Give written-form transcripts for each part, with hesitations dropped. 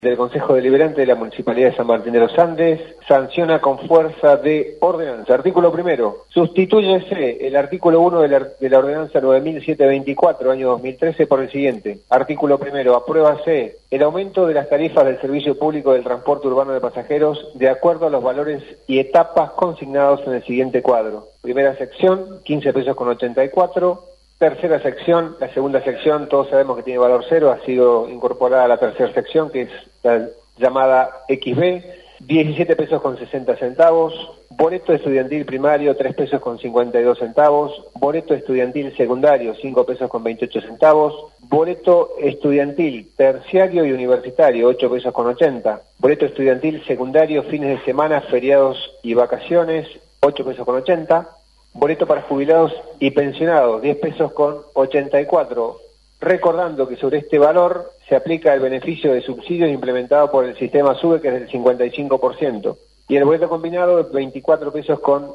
Del Consejo Deliberante de la Municipalidad de San Martín de los Andes sanciona con fuerza de ordenanza. Artículo primero. Sustitúyese el artículo 1 de la ordenanza 9724, año 2013, por el siguiente. Artículo primero. Apruébase el aumento de las tarifas del servicio público del transporte urbano de pasajeros de acuerdo a los valores y etapas consignados en el siguiente cuadro. Primera sección, 15 pesos con 84. Tercera sección, la segunda sección, todos sabemos que tiene valor cero, ha sido incorporada a la tercera sección, que es la llamada XB, 17 pesos con 60 centavos, boleto estudiantil primario, 3 pesos con 52 centavos, boleto estudiantil secundario, 5 pesos con 28 centavos, boleto estudiantil terciario y universitario, 8 pesos con 80, boleto estudiantil secundario, fines de semana, feriados y vacaciones, 8 pesos con 80, boleto para jubilados y pensionados, 10 pesos con 84, recordando que sobre este valor se aplica el beneficio de subsidios implementado por el sistema SUBE, que es del 55%, y el boleto combinado, 24 pesos con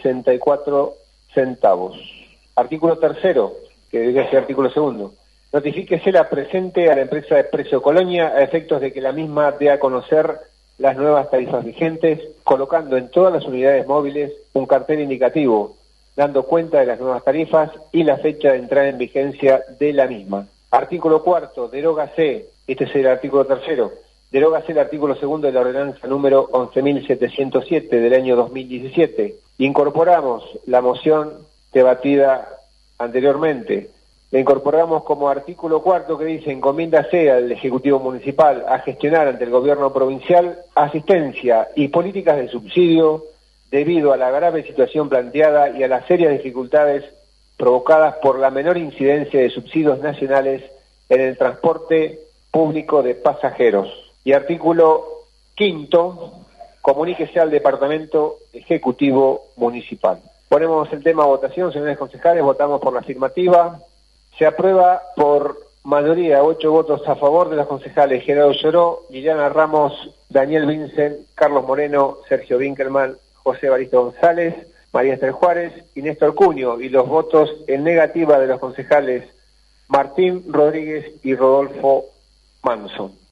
64 centavos. Artículo tercero, que debería ser artículo segundo. Notifíquese la presente a la empresa de Expreso Colonia a efectos de que la misma dé a conocer las nuevas tarifas vigentes, colocando en todas las unidades móviles un cartel indicativo, dando cuenta de las nuevas tarifas y la fecha de entrada en vigencia de la misma. Artículo cuarto, derógase, este es el artículo tercero, derógase el artículo segundo de la ordenanza número 11.707 del año 2017. Incorporamos la moción debatida anteriormente. La incorporamos como artículo cuarto que dice: encomiéndase al Ejecutivo Municipal a gestionar ante el Gobierno Provincial asistencia y políticas de subsidio debido a la grave situación planteada y a las serias dificultades provocadas por la menor incidencia de subsidios nacionales en el transporte público de pasajeros. Y artículo quinto, comuníquese al Departamento Ejecutivo Municipal. Ponemos el tema a votación, señores concejales, votamos por la afirmativa. Se aprueba por mayoría, 8 votos a favor de los concejales Gerardo Lloró, Liliana Ramos, Daniel Vincent, Carlos Moreno, Sergio Winkelmann, José Evaristo González, María Esther Juárez y Néstor Cuño, y los votos en negativa de los concejales Martín Rodríguez y Rodolfo Manso.